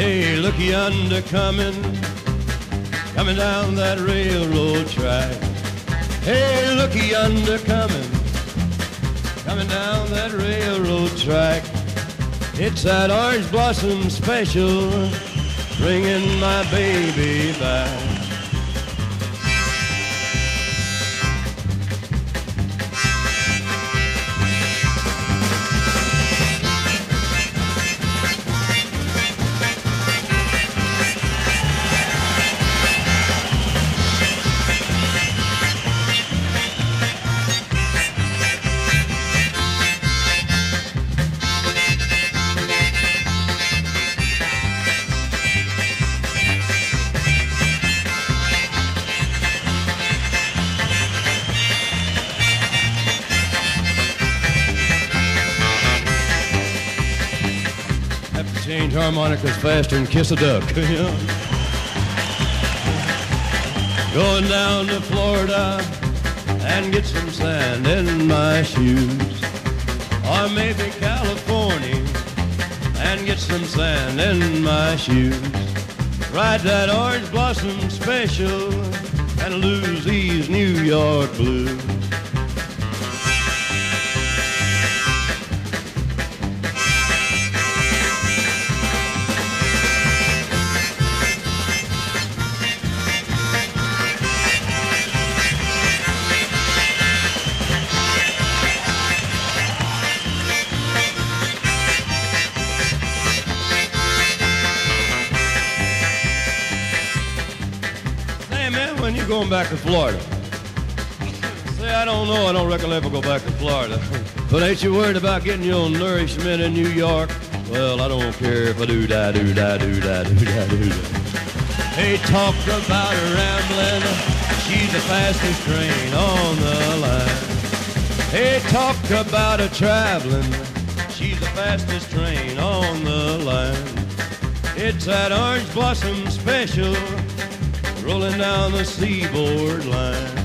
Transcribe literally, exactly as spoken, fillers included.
Hey, look yonder coming, coming down that railroad track. Hey, look yonder coming, coming down that railroad track. It's that orange blossom special, bringing my baby back. Change harmonicas faster and kiss a duck. Going down to Florida and get some sand in my shoes. Or maybe California and get some sand in my shoes. Ride that orange blossom special and lose these New York blues. When you going back to Florida? Say, I don't know, I don't reckon I'll ever go back to Florida. But ain't you worried about getting your nourishment in New York? Well, I don't care if I do da do da do da do da do da. Hey, talk about her rambling, she's the fastest train on the line. Hey, talk about her traveling, she's the fastest train on the line. It's that orange blossom special, rolling down the seaboard line.